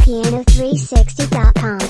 piano360.com.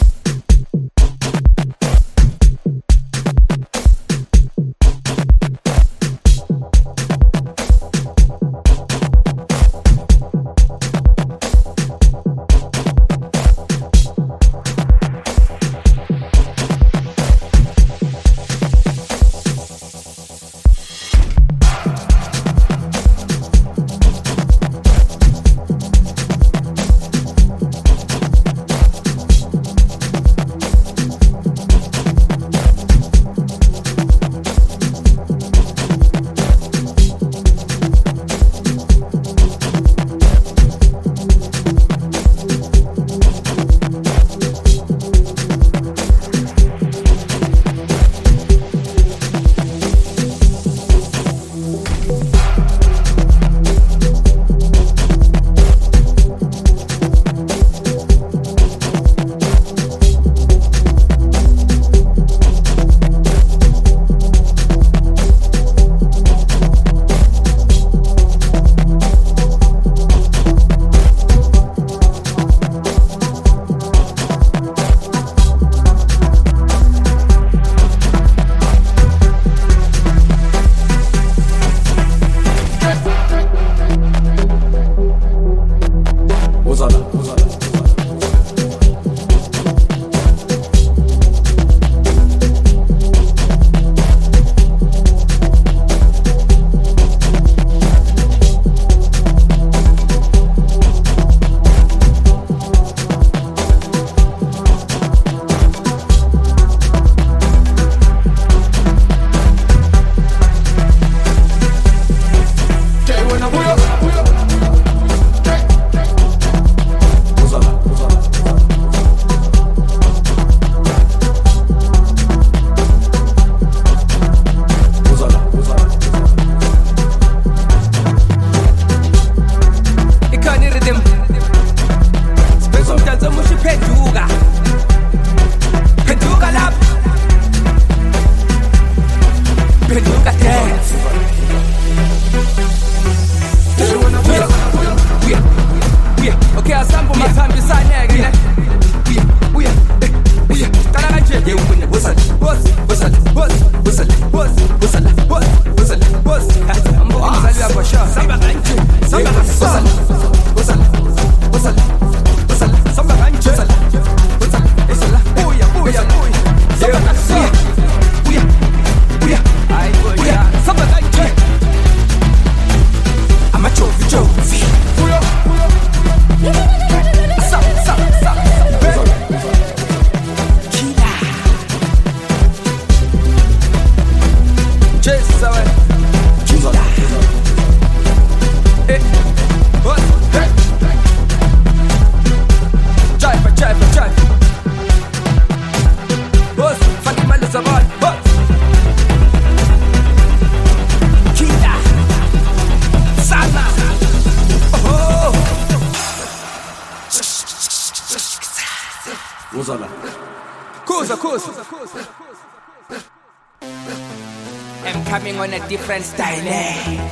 I'm coming on a different style, eh?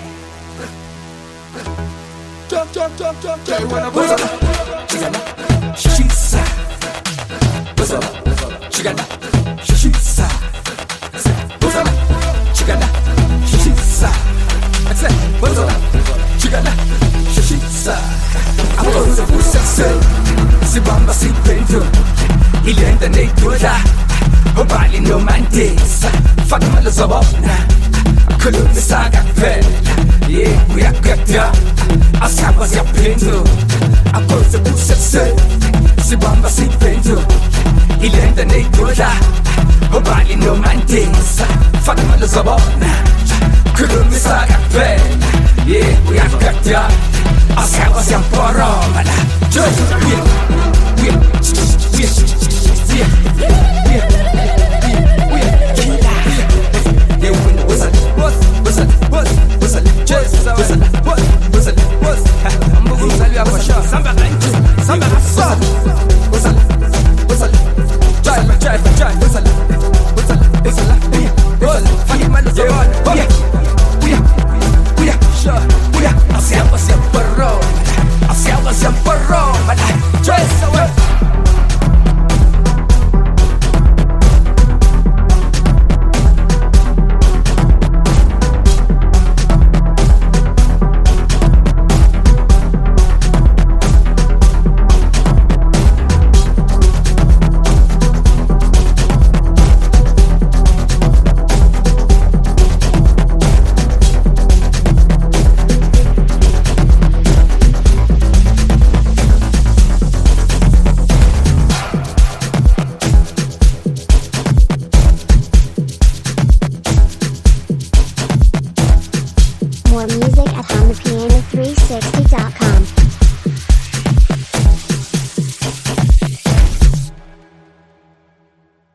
Jump, jump, jump, jump, jump. What's up? She's what's up? She got that. She's what's up? She got that. She's what's up? She got that. She's I'm going to put success. Si bamba si pento. Il enda nei toda. Obali no mandesa. Fatima lo zabona. Kolumni saga pella. Yeah, we are good. Asaba si apendo. I'm going to put success. Si bamba si pento. Il enda nei toda. Obali no mandesa. Fatima lo zabona. Kolumni saga pella. Yeah, we are good. Asaba si amporomala. Just we